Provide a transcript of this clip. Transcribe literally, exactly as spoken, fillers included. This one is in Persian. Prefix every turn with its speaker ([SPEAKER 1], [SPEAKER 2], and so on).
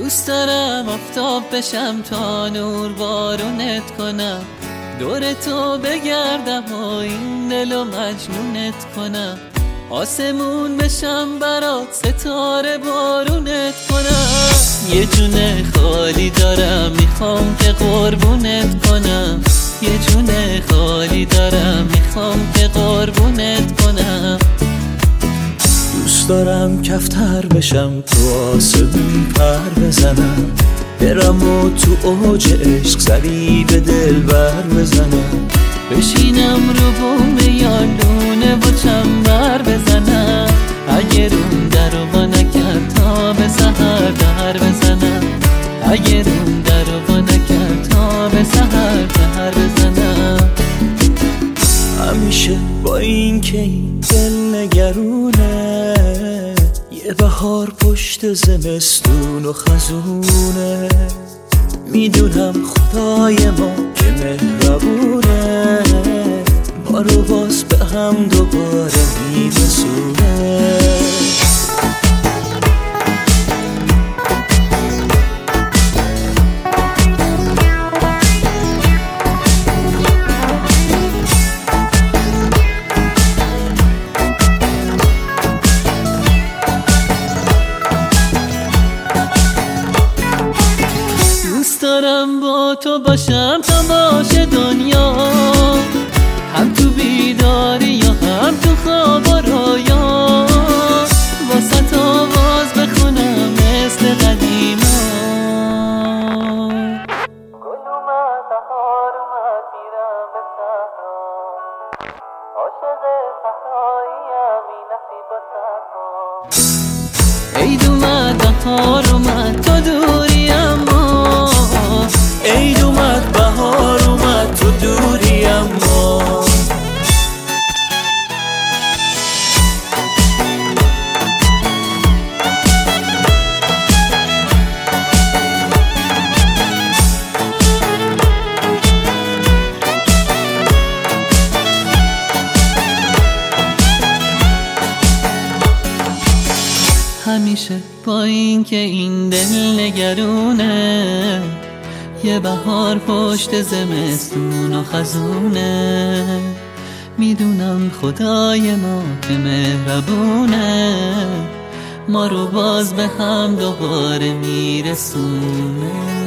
[SPEAKER 1] دوست دارم آفتاب بشم تا نور بارونت کنم، دور تو بگردم و این دلو مجنونت کنم، آسمون بشم برات ستاره بارونت کنم. یه جونه خالی دارم میخوام که قربونت کنم، یه جونه خالی دارم میخوام که قربونت کنم.
[SPEAKER 2] دوست دارم کفتر بشم تو آسمون پر بزنم، برم و تو اوج عشق سری به دل بر بزنم،
[SPEAKER 1] بشینم رو بوم یالونه و چنبر بزنم، اگه روم در رو با نکرد تا به سحر در بزنم، اگه روم در رو با نکرد تا به سحر در بزنم.
[SPEAKER 2] همیشه با این که این دل نگرونه، یه بهار پشت زمستون و خزونه، میدونم خدای ما که مهربونه، ما رو باز به هم دوباره میرسونه.
[SPEAKER 1] دارم با تو باشم تا باشه دنیا، هم تو بیداری یا هم تو خواب و رویا، واسه آواز بخونم مثل قدیما. گل اومد بهار اومد میرم به صحرا، عاشق صحراییم این نصیب و صحرا. عید اومد بهار اومد تو دوری اما،
[SPEAKER 2] عید اومد بهار اومد تو دوری اما.
[SPEAKER 1] همیشه با این که این دل نگرونه، یه بهار پشت زمستون و خزونه، میدونم خدای ما که مهربونه، ما رو باز به هم دوباره میرسونه.